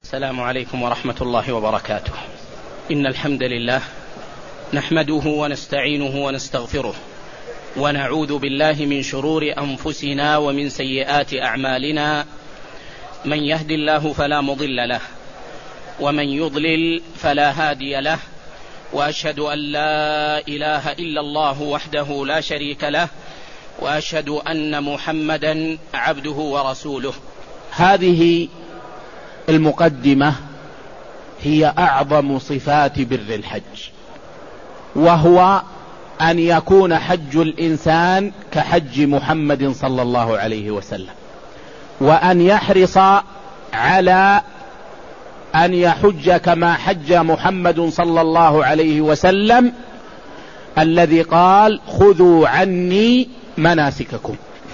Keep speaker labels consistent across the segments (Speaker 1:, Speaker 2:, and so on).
Speaker 1: السلام عليكم ورحمة الله وبركاته. إن الحمد لله نحمده ونستعينه ونستغفره ونعوذ بالله من شرور أنفسنا ومن سيئات أعمالنا. من يهد الله فلا مضل له ومن يضلل فلا هادي له، وأشهد أن لا إله إلا الله وحده لا شريك له، وأشهد أن محمدا عبده ورسوله.
Speaker 2: هذه المقدمة هي أعظم صفات بر الحج، وهو أن يكون حج الإنسان كحج محمد صلى الله عليه وسلم، وأن يحرص على أن يحج كما حج محمد صلى الله عليه وسلم الذي قال: خذوا عني مناسككم.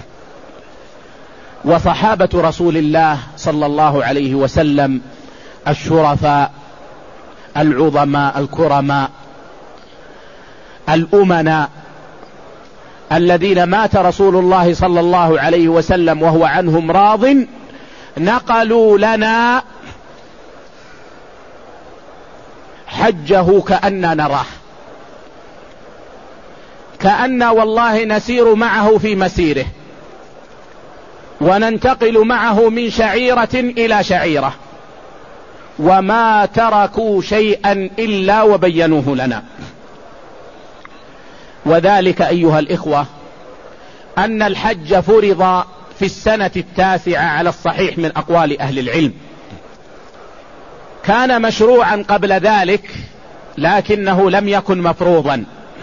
Speaker 2: وصحابة رسول الله صلى الله عليه وسلم الشرفاء العظماء الكرماء الأمناء الذين مات رسول الله صلى الله عليه وسلم وهو عنهم راض، نقلوا لنا حجه كأننا نراه، كأن والله نسير معه في مسيره، وننتقل معه من شعيرة إلى شعيرة، وما تركوا شيئا إلا وبينوه لنا. وذلك أيها الإخوة أن الحج فرض في السنة 9 على الصحيح من أقوال أهل العلم. كان مشروعا قبل ذلك لكنه لم يكن مفروضا.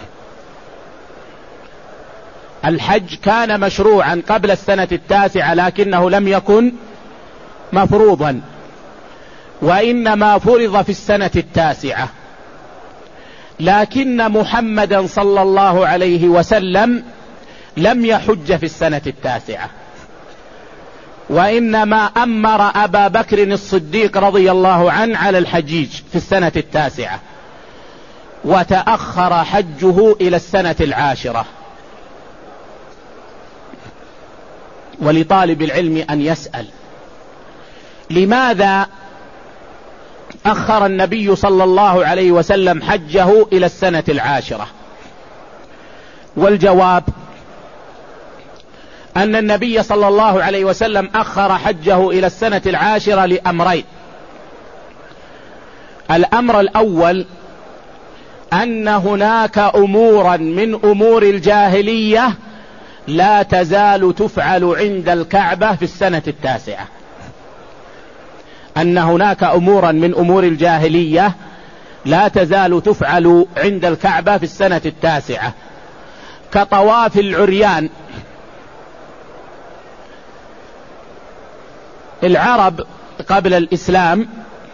Speaker 2: الحج كان مشروعا قبل السنة 9 لكنه لم يكن مفروضا، وإنما فرض في السنة 9. لكن محمدا صلى الله عليه وسلم لم يحج في السنة 9، وإنما أمر أبا بكر الصديق رضي الله عنه على الحجيج في السنة 9، وتأخر حجه إلى السنة 10. ولطالب العلم أن يسأل: لماذا أخر النبي صلى الله عليه وسلم حجه إلى السنة 10؟ والجواب أن النبي صلى الله عليه وسلم أخر حجه إلى السنة 10 لأمرين. الأمر الأول أن هناك أمورا من أمور الجاهلية لا تزال تفعل عند الكعبة في السنة 9. أن هناك أمورا من أمور الجاهلية لا تزال تفعل عند الكعبة في السنة 9، كطواف العريان. العرب قبل الإسلام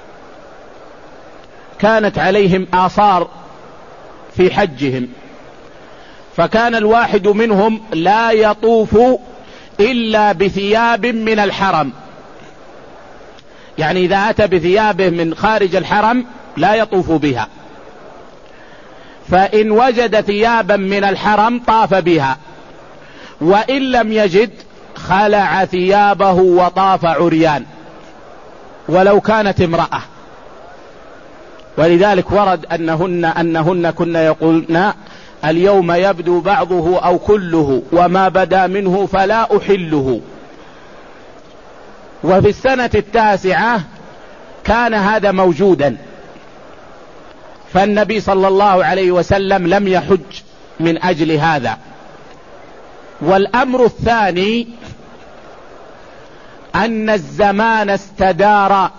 Speaker 2: كانت عليهم آثار في حجهم، فكان الواحد منهم لا يطوف إلا بثياب من الحرم، يعني إذا أتى بثيابه من خارج الحرم لا يطوف بها، فإن وجد ثيابا من الحرم طاف بها، وإن لم يجد خلع ثيابه وطاف عريان ولو كانت امرأة. ولذلك ورد أنهن كن يقولن: اليوم يبدو بعضه أو كله، وما بدا منه فلا أحله. وفي السنة 9 كان هذا موجودا، فالنبي صلى الله عليه وسلم لم يحج من أجل هذا. والأمر الثاني أن الزمان استدار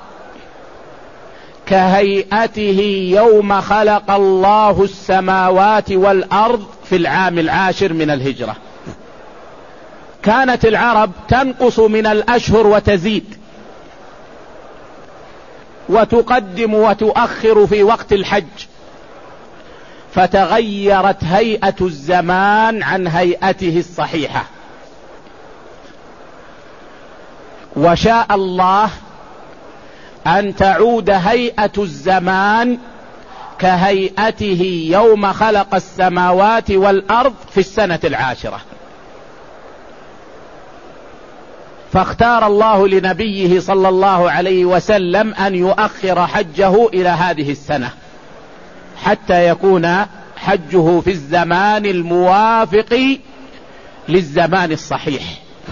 Speaker 2: كهيئته يوم خلق الله السماوات والأرض في العام 10 من الهجرة. كانت العرب تنقص من الأشهر وتزيد، وتقدم وتؤخر في وقت الحج، فتغيرت هيئة الزمان عن هيئته الصحيحة، وشاء الله أن تعود هيئة الزمان كهيئته يوم خلق السماوات والأرض في السنة 10. فاختار الله لنبيه صلى الله عليه وسلم أن يؤخر حجه إلى هذه السنة حتى يكون حجه في الزمان الموافق للزمان الصحيح.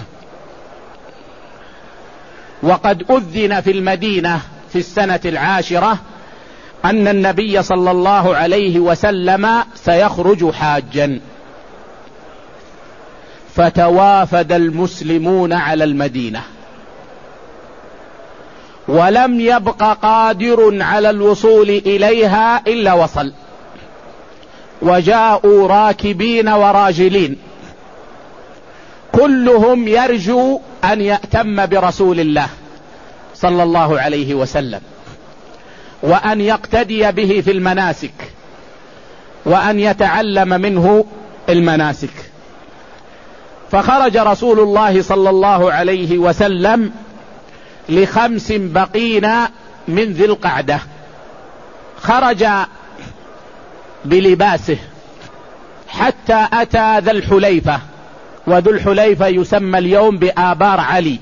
Speaker 2: وقد أذن في المدينة في السنة 10 أن النبي صلى الله عليه وسلم سيخرج حاجا، فتوافد المسلمون على المدينة، ولم يبق قادر على الوصول إليها إلا وصل، وجاءوا راكبين وراجلين كلهم يرجو أن يأتم برسول الله صلى الله عليه وسلم، وأن يقتدي به في المناسك، وأن يتعلم منه المناسك. فخرج رسول الله صلى الله عليه وسلم ل5 بقين من ذي القعدة، خرج بلباسه حتى أتى ذا الحليفة، وذو الحليفة يسمى اليوم بآبار علي.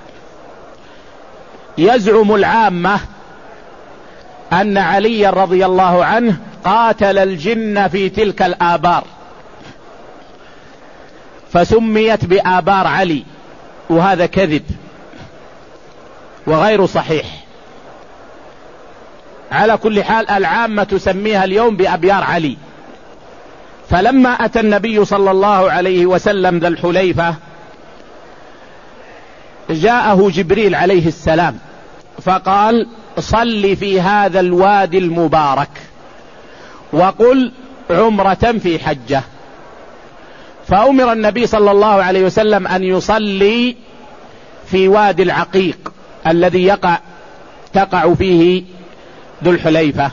Speaker 2: يزعم العامة أن علي رضي الله عنه قاتل الجن في تلك الآبار فسميت بآبار علي، وهذا كذب وغير صحيح. على كل حال العامة تسميها اليوم بأبيار علي. فلما أتى النبي صلى الله عليه وسلم ذا الحليفة جاءه جبريل عليه السلام فقال: صل في هذا الوادي المبارك وقل عمرة في حجة. فأمر النبي صلى الله عليه وسلم أن يصلي في وادي العقيق الذي تقع فيه ذو الحليفة.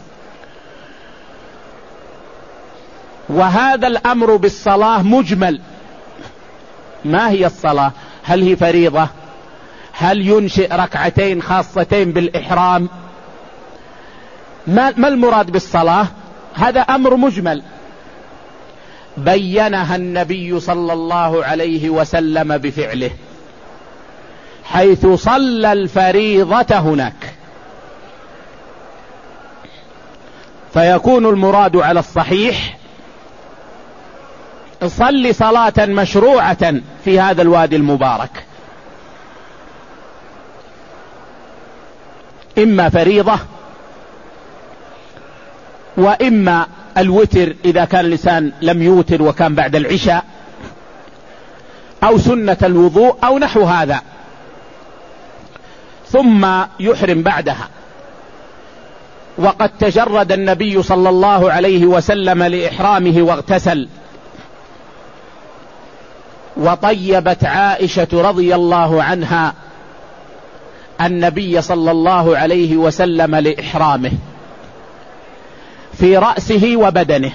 Speaker 2: وهذا الأمر بالصلاة مجمل. ما هي الصلاة؟ هل هي فريضة؟ هل ينشئ ركعتين خاصتين بالإحرام؟ ما المراد بالصلاة؟ هذا أمر مجمل بينها النبي صلى الله عليه وسلم بفعله، حيث صلى الفريضة هناك. فيكون المراد على الصحيح: صل صلاة مشروعة في هذا الوادي المبارك، إما فريضة وإما الوتر إذا كان الإنسان لم يوتر وكان بعد العشاء، أو سنة الوضوء أو نحو هذا، ثم يحرم بعدها. وقد تجرد النبي صلى الله عليه وسلم لإحرامه واغتسل. وطيبت عائشة رضي الله عنها النبي صلى الله عليه وسلم لإحرامه في رأسه وبدنه،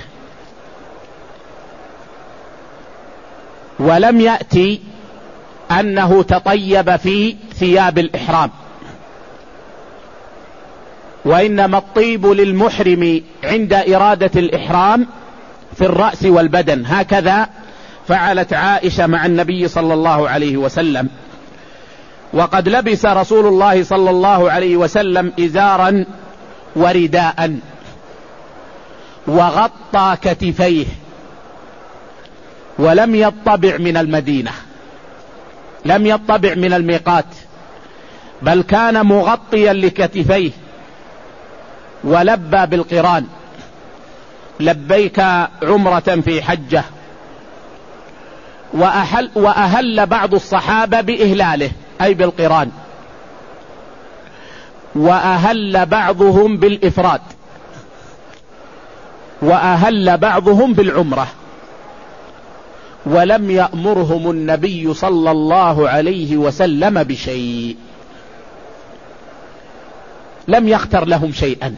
Speaker 2: ولم يأتي أنه تطيب في ثياب الإحرام، وإنما الطيب للمحرم عند إرادة الإحرام في الرأس والبدن. هكذا فعلت عائشة مع النبي صلى الله عليه وسلم. وقد لبس رسول الله صلى الله عليه وسلم إزارا ورداء، وغطى كتفيه، ولم يطبع من المدينة، لم يطبع من الميقات، بل كان مغطيا لكتفيه، ولبى بالقران: لبيك عمرة في حجة. وأهل بعض الصحابة بإهلاله أي بالقران، وأهل بعضهم بالإفراد، وأهل بعضهم بالعمرة. ولم يأمرهم النبي صلى الله عليه وسلم بشيء، لم يختر لهم شيئا.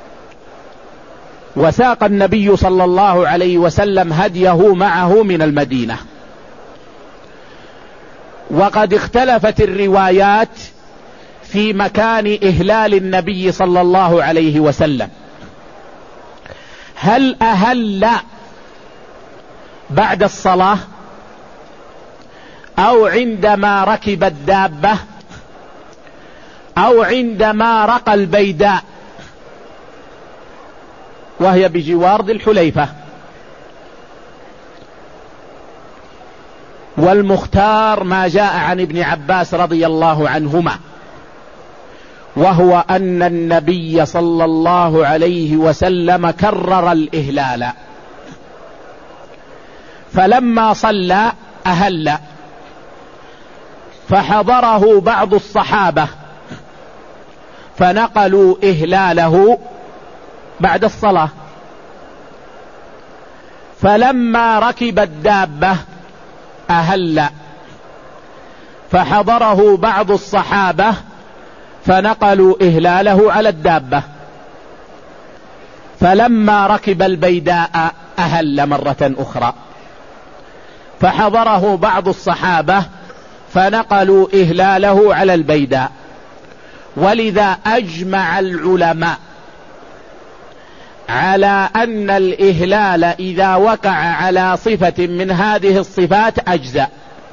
Speaker 2: وساق النبي صلى الله عليه وسلم هديه معه من المدينة. وقد اختلفت الروايات في مكان إهلال النبي صلى الله عليه وسلم، هل أهل بعد الصلاة أو عندما ركب الدابة أو عندما رقى البيداء وهي بجوار ذي الحليفة. والمختار ما جاء عن ابن عباس رضي الله عنهما، وهو أن النبي صلى الله عليه وسلم كرر الإهلال، فلما صلى أهل، فحضره بعض الصحابة فنقلوا إهلاله بعد الصلاة، فلما ركب الدابة أهل، فحضره بعض الصحابة فنقلوا إهلاله على الدابة، فلما ركب البيداء أهل مرة أخرى، فحضره بعض الصحابة فنقلوا إهلاله على البيداء. ولذا أجمع العلماء على أن الإهلال إذا وقع على صفة من هذه الصفات أجزاء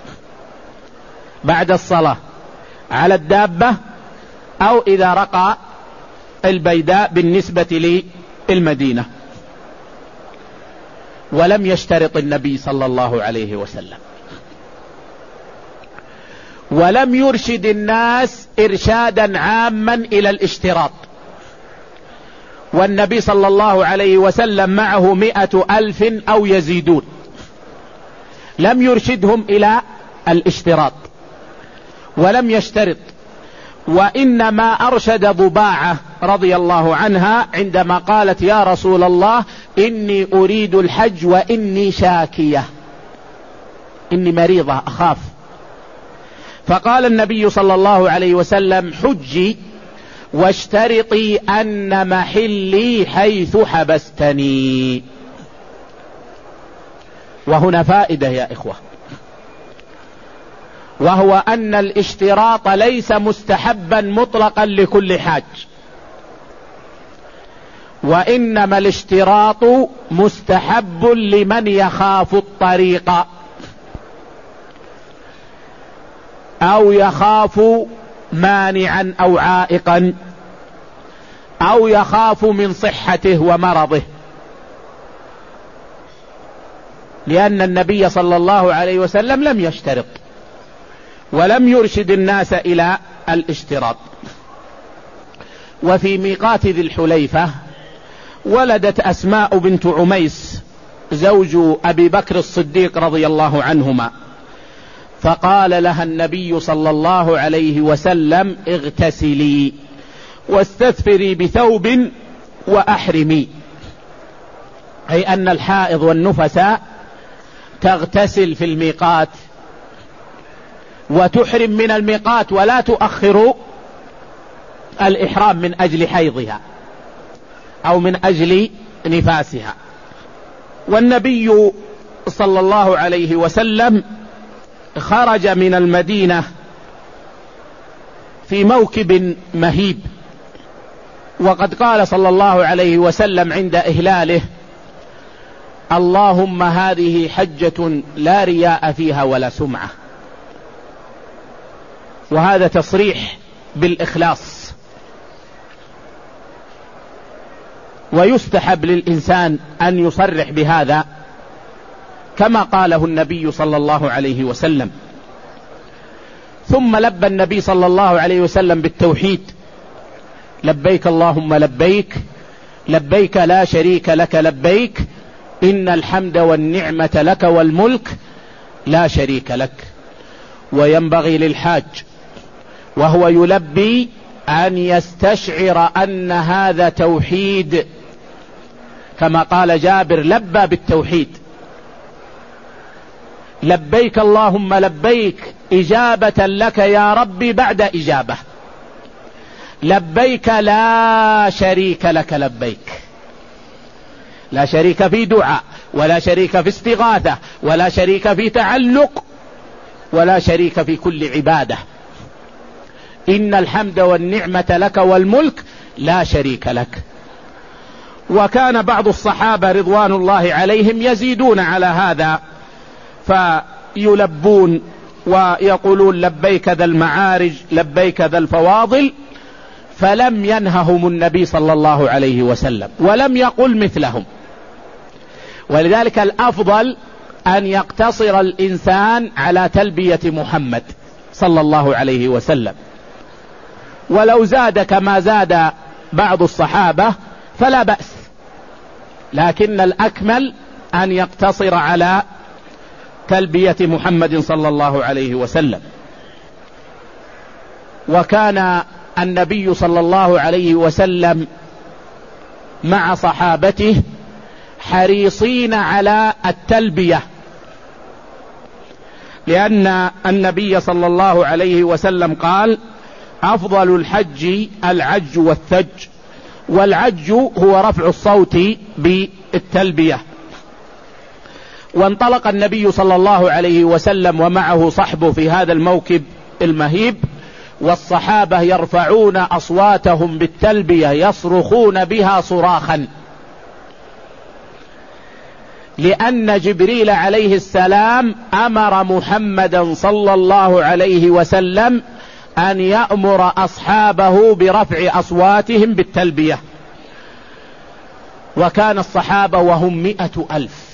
Speaker 2: بعد الصلاة على الدابة أو إذا رقى البيداء بالنسبة للمدينة. ولم يشترط النبي صلى الله عليه وسلم، ولم يرشد الناس إرشادا عاما إلى الاشتراط، والنبي صلى الله عليه وسلم معه 100,000 أو يزيدون، لم يرشدهم إلى الاشتراط ولم يشترط، وإنما أرشد ضباعة رضي الله عنها عندما قالت يا رسول الله إني أريد الحج وإني شاكية، إني مريضة أخاف، فقال النبي صلى الله عليه وسلم حجي واشترطي أن محلي حيث حبستني. وهنا فائدة يا إخوة، وهو أن الاشتراط ليس مستحبا مطلقا لكل حاج، وإنما الاشتراط مستحب لمن يخاف الطريق أو يخاف مانعا أو عائقا أو يخاف من صحته ومرضه، لأن النبي صلى الله عليه وسلم لم يشترط ولم يرشد الناس إلى الاشتراط. وفي ميقات ذي الحليفة ولدت أسماء بنت عميس زوج أبي بكر الصديق رضي الله عنهما، فقال لها النبي صلى الله عليه وسلم اغتسلي واستثفري بثوب وأحرمي، أي أن الحائض والنفساء تغتسل في الميقات وتحرم من الميقات ولا تؤخر الإحرام من أجل حيضها أو من أجل نفاسها. والنبي صلى الله عليه وسلم خرج من المدينة في موكب مهيب، وقد قال صلى الله عليه وسلم عند إهلاله اللهم هذه حجة لا رياء فيها ولا سمعة، وهذا تصريح بالإخلاص. ويستحب للإنسان أن يصرح بهذا كما قاله النبي صلى الله عليه وسلم. ثم لبى النبي صلى الله عليه وسلم بالتوحيد، لبيك اللهم لبيك لبيك لا شريك لك لبيك إن الحمد والنعمة لك والملك لا شريك لك. وينبغي للحاج وهو يلبي أن يستشعر أن هذا توحيد، كما قال جابر لبى بالتوحيد، لبيك اللهم لبيك إجابة لك يا ربي بعد إجابة، لبيك لا شريك لك لبيك، لا شريك في دعاء ولا شريك في استغاثة ولا شريك في تعلق ولا شريك في كل عبادة، إن الحمد والنعمة لك والملك لا شريك لك. وكان بعض الصحابة رضوان الله عليهم يزيدون على هذا فيلبون ويقولون لبيك ذا المعارج لبيك ذا الفواضل، فلم ينههم النبي صلى الله عليه وسلم ولم يقل مثلهم. ولذلك الأفضل أن يقتصر الإنسان على تلبية محمد صلى الله عليه وسلم، ولو زاد كما زاد بعض الصحابة فلا بأس، لكن الأكمل أن يقتصر على تلبية محمد صلى الله عليه وسلم. وكان النبي صلى الله عليه وسلم مع صحابته حريصين على التلبية، لأن النبي صلى الله عليه وسلم قال: أفضل الحج العج والثج، والعج هو رفع الصوت بالتلبية. وانطلق النبي صلى الله عليه وسلم ومعه صحبه في هذا الموكب المهيب، والصحابة يرفعون أصواتهم بالتلبية يصرخون بها صراخا، لأن جبريل عليه السلام أمر محمدا صلى الله عليه وسلم أن يأمر أصحابه برفع أصواتهم بالتلبية. وكان الصحابة وهم 100,000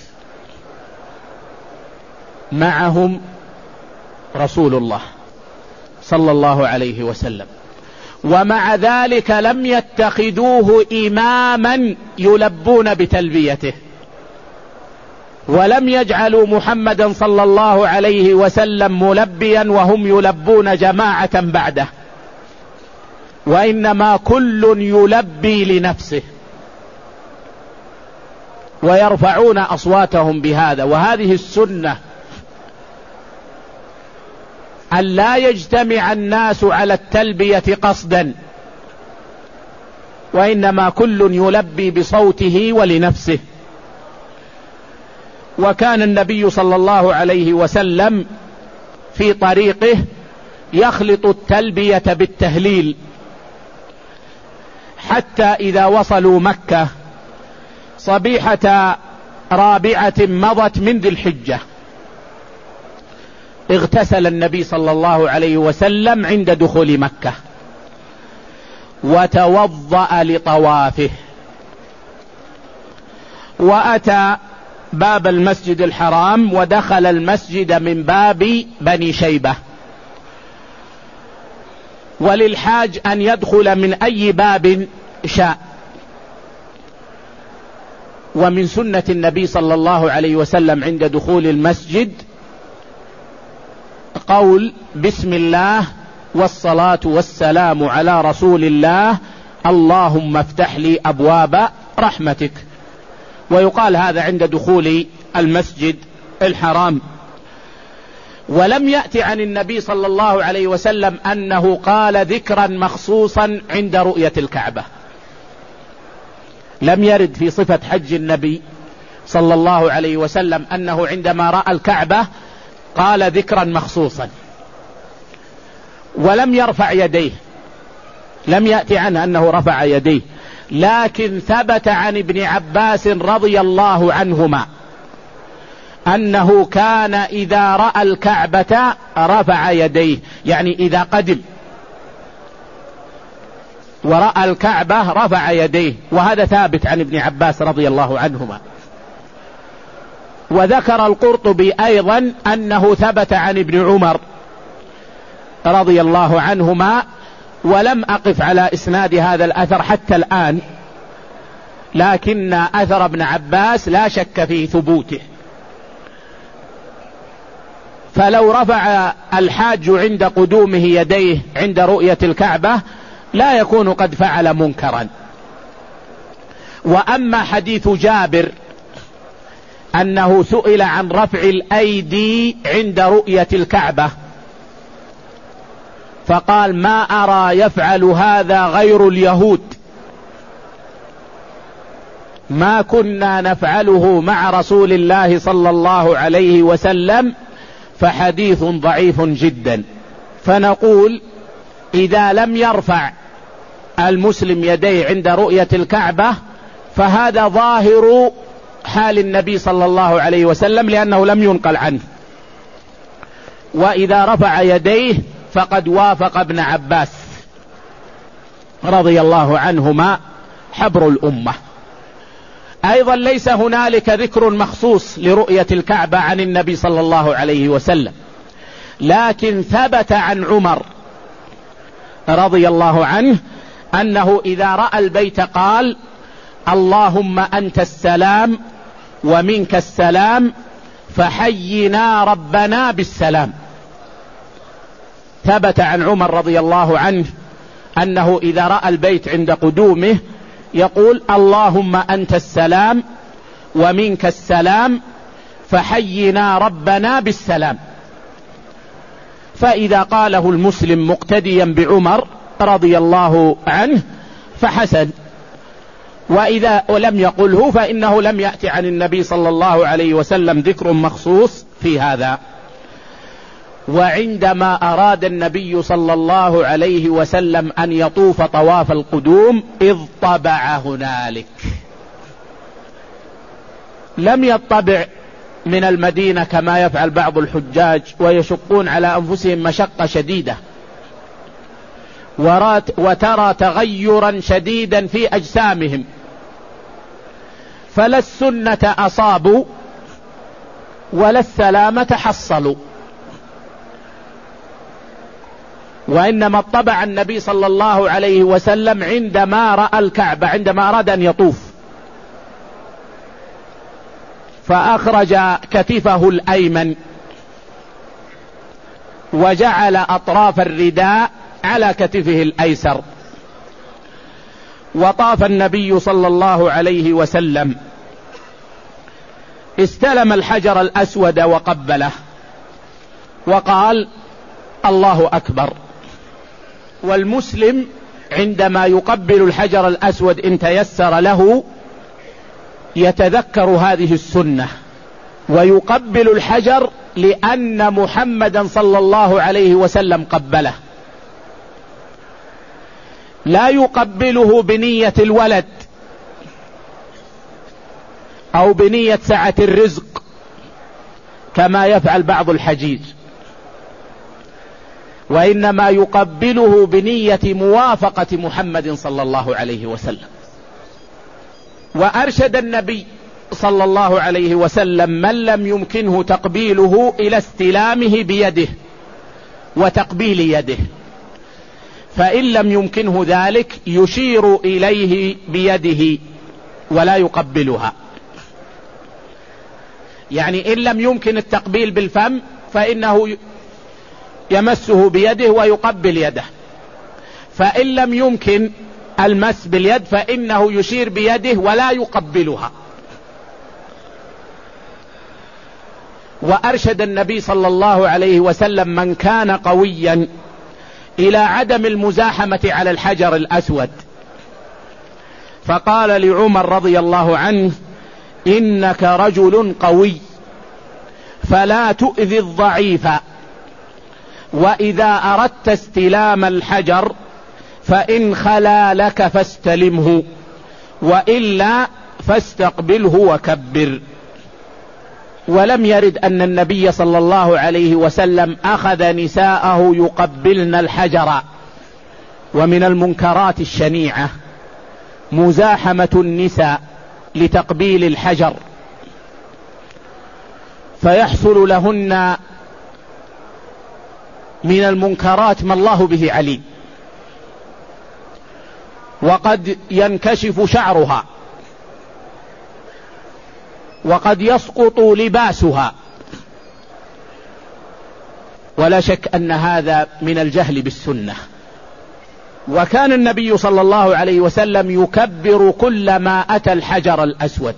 Speaker 2: معهم رسول الله صلى الله عليه وسلم، ومع ذلك لم يتخذوه إماما يلبون بتلبيته، ولم يجعلوا محمدا صلى الله عليه وسلم ملبيا وهم يلبون جماعة بعده، وإنما كل يلبي لنفسه ويرفعون أصواتهم بهذا. وهذه السنة أن لا يجتمع الناس على التلبية قصدا، وإنما كل يلبي بصوته ولنفسه. وكان النبي صلى الله عليه وسلم في طريقه يخلط التلبية بالتهليل، حتى إذا وصلوا مكة صبيحة 4 مضت من ذي الحجة اغتسل النبي صلى الله عليه وسلم عند دخول مكة وتوضأ لطوافه، وأتى باب المسجد الحرام ودخل المسجد من باب بني شيبة، وللحاج أن يدخل من أي باب شاء. ومن سنة النبي صلى الله عليه وسلم عند دخول المسجد قول: بسم الله والصلاة والسلام على رسول الله، اللهم افتح لي أبواب رحمتك. ويقال هذا عند دخول المسجد الحرام. ولم يأتي عن النبي صلى الله عليه وسلم أنه قال ذكرا مخصوصا عند رؤية الكعبة، لم يرد في صفة حج النبي صلى الله عليه وسلم أنه عندما رأى الكعبة قال ذكرا مخصوصا، ولم يرفع يديه، لم يأتي عنه أنه رفع يديه، لكن ثبت عن ابن عباس رضي الله عنهما أنه كان إذا رأى الكعبة رفع يديه، يعني إذا قدم ورأى الكعبة رفع يديه، وهذا ثابت عن ابن عباس رضي الله عنهما. وذكر القرطبي أيضا أنه ثبت عن ابن عمر رضي الله عنهما، ولم أقف على إسناد هذا الأثر حتى الآن، لكن أثر ابن عباس لا شك في ثبوته. فلو رفع الحاج عند قدومه يديه عند رؤية الكعبة لا يكون قد فعل منكرا. وأما حديث جابر أنه سئل عن رفع الأيدي عند رؤية الكعبة فقال: ما أرى يفعل هذا غير اليهود، ما كنا نفعله مع رسول الله صلى الله عليه وسلم، فحديث ضعيف جدا. فنقول إذا لم يرفع المسلم يديه عند رؤية الكعبة فهذا ظاهر حال النبي صلى الله عليه وسلم، لأنه لم ينقل عنه. وإذا رفع يديه فقد وافق ابن عباس رضي الله عنهما حبر الأمة. أيضا ليس هنالك ذكر مخصوص لرؤية الكعبة عن النبي صلى الله عليه وسلم، لكن ثبت عن عمر رضي الله عنه أنه إذا رأى البيت قال: اللهم أنت السلام ومنك السلام فحينا ربنا بالسلام. ثبت عن عمر رضي الله عنه أنه إذا رأى البيت عند قدومه يقول: اللهم أنت السلام ومنك السلام فحينا ربنا بالسلام. فإذا قاله المسلم مقتديا بعمر رضي الله عنه فحسن، وإذا لم يقله فإنه لم يأتي عن النبي صلى الله عليه وسلم ذكر مخصوص في هذا. وعندما أراد النبي صلى الله عليه وسلم أن يطوف طواف القدوم اضطبع هنالك، لم يطبع من المدينة كما يفعل بعض الحجاج ويشقون على أنفسهم مشقة شديدة وترى تغيرا شديدا في أجسامهم، فلا السنة أصابوا ولا السلامة حصلوا، وإنما اطبع النبي صلى الله عليه وسلم عندما رأى الكعبة، عندما أراد أن يطوف، فأخرج كتفه الأيمن وجعل أطراف الرداء على كتفه الأيسر، وطاف النبي صلى الله عليه وسلم، استلم الحجر الأسود وقبله وقال: الله أكبر. والمسلم عندما يقبل الحجر الأسود إن تيسر له يتذكر هذه السنة ويقبل الحجر لأن محمدا صلى الله عليه وسلم قبله، لا يقبله بنية الولد أو بنية سعة الرزق كما يفعل بعض الحجيج، وإنما يقبله بنية موافقة محمد صلى الله عليه وسلم. وأرشد النبي صلى الله عليه وسلم من لم يمكنه تقبيله إلى استلامه بيده وتقبيل يده، فإن لم يمكنه ذلك يشير إليه بيده ولا يقبلها. يعني إن لم يمكن التقبيل بالفم فإنه يمسه بيده ويقبل يده، فإن لم يمكن المس باليد فإنه يشير بيده ولا يقبلها. وأرشد النبي صلى الله عليه وسلم من كان قويا إلى عدم المزاحمة على الحجر الأسود، فقال لعمر رضي الله عنه: إنك رجل قوي فلا تؤذي الضعيف، وإذا أردت استلام الحجر فإن خلا لك فاستلمه وإلا فاستقبله وكبر. ولم يرد أن النبي صلى الله عليه وسلم أخذ نساءه يقبلن الحجر. ومن المنكرات الشنيعة مزاحمة النساء لتقبيل الحجر، فيحصل لهن من المنكرات ما الله به عليم، وقد ينكشف شعرها وقد يسقط لباسها، ولا شك أن هذا من الجهل بالسنة. وكان النبي صلى الله عليه وسلم يكبر كلما أتى الحجر الأسود،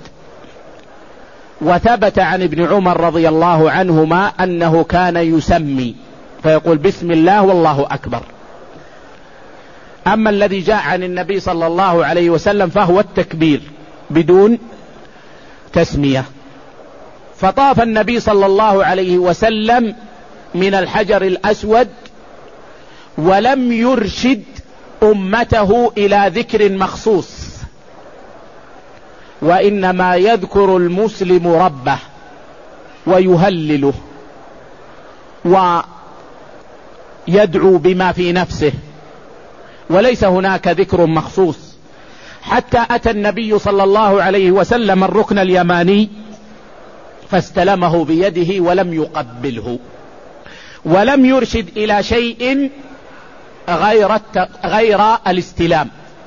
Speaker 2: وثبت عن ابن عمر رضي الله عنهما أنه كان يسمي فيقول: بسم الله والله أكبر. أما الذي جاء عن النبي صلى الله عليه وسلم فهو التكبير بدون تسمية. فطاف النبي صلى الله عليه وسلم من الحجر الأسود ولم يرشد أمته إلى ذكر مخصوص، وإنما يذكر المسلم ربه ويهلله ويدعو بما في نفسه، وليس هناك ذكر مخصوص. حتى أتى النبي صلى الله عليه وسلم الركن اليماني فاستلمه بيده ولم يقبله، ولم يرشد إلى شيء غير الاستلام.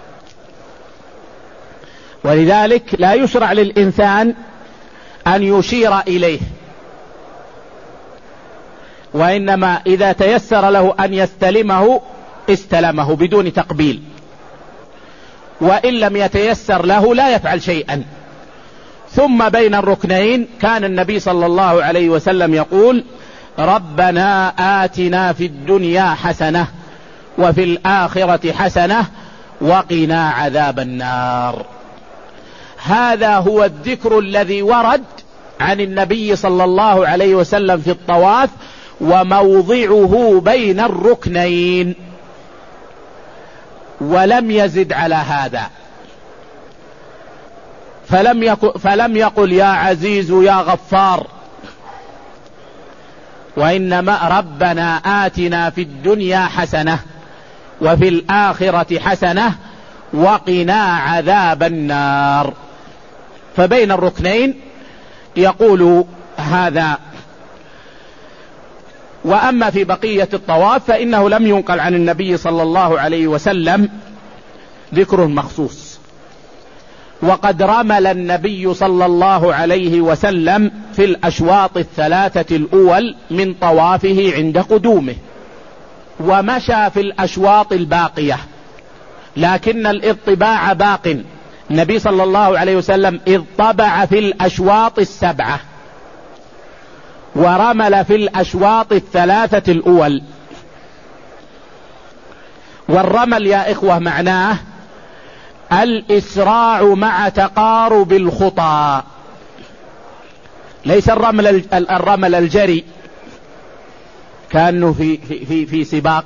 Speaker 2: ولذلك لا يشرع للإنسان أن يشير إليه، وإنما إذا تيسر له أن يستلمه استلمه بدون تقبيل، وإن لم يتيسر له لا يفعل شيئا. ثم بين الركنين كان النبي صلى الله عليه وسلم يقول: ربنا آتنا في الدنيا حسنة وفي الآخرة حسنة وقنا عذاب النار. هذا هو الذكر الذي ورد عن النبي صلى الله عليه وسلم في الطواف، وموضعه بين الركنين، ولم يزد على هذا. فلم يقل يا عزيز يا غفار، وإنما ربنا آتنا في الدنيا حسنة وفي الآخرة حسنة وقنا عذاب النار. فبين الركنين يقول هذا. وأما في بقية الطواف فإنه لم ينقل عن النبي صلى الله عليه وسلم ذكر مخصوص. وقد رمل النبي صلى الله عليه وسلم في الأشواط الثلاثة الأول من طوافه عند قدومه، ومشى في الأشواط الباقية، لكن الاطباع باق. النبي صلى الله عليه وسلم اطبع في الأشواط السبعة ورمل في الأشواط الثلاثة الأول. والرمل يا إخوة معناه الإسراع مع تقارب الخطى، ليس الرمل الجري كأنه في سباق،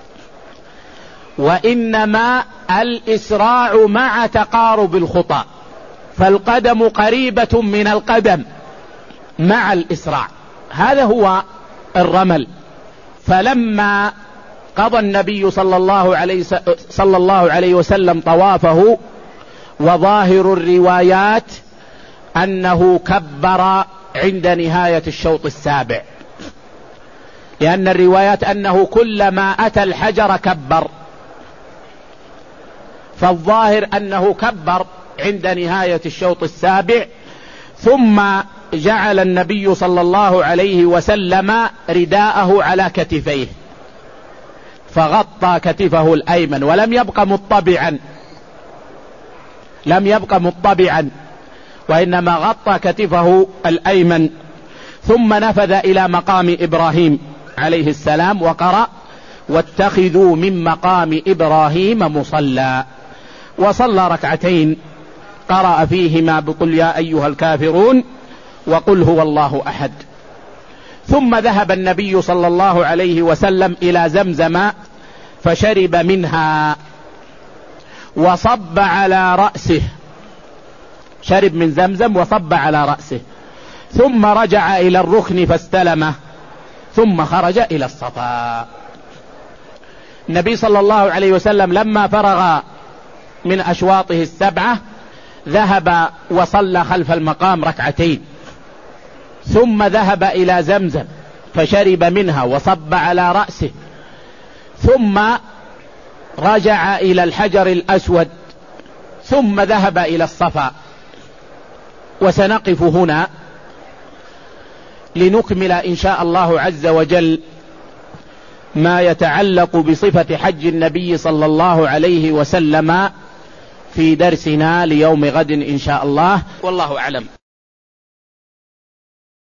Speaker 2: وإنما الإسراع مع تقارب الخطى، فالقدم قريبة من القدم مع الإسراع، هذا هو الرمل. فلما قضى النبي صلى الله عليه وسلم طوافه، وظاهر الروايات أنه كبر عند نهاية الشوط السابع، لأن الروايات أنه كلما أتى الحجر كبر، فالظاهر أنه كبر عند نهاية الشوط السابع. ثم جعل النبي صلى الله عليه وسلم رداءه على كتفيه، فغطى كتفه الأيمن ولم يبقى مطبعا، وإنما غطى كتفه الأيمن. ثم نفذ إلى مقام إبراهيم عليه السلام وقرأ: واتخذوا من مقام إبراهيم مصلى، وصلى ركعتين قرأ فيهما بقل يا أيها الكافرون وقل هو الله أحد. ثم ذهب النبي صلى الله عليه وسلم إلى زمزم فشرب منها وصب على رأسه، شرب من زمزم وصب على رأسه، ثم رجع إلى الركن فاستلمه، ثم خرج إلى الصفا. النبي صلى الله عليه وسلم لما فرغ من أشواطه السبعة ذهب وصلى خلف المقام ركعتين، ثم ذهب إلى زمزم فشرب منها وصب على رأسه، ثم رجع إلى الحجر الأسود، ثم ذهب إلى الصفا. وسنقف هنا لنكمل إن شاء الله عز وجل ما يتعلق بصفة حج النبي صلى الله عليه وسلم في درسنا ليوم غد إن شاء الله، والله أعلم.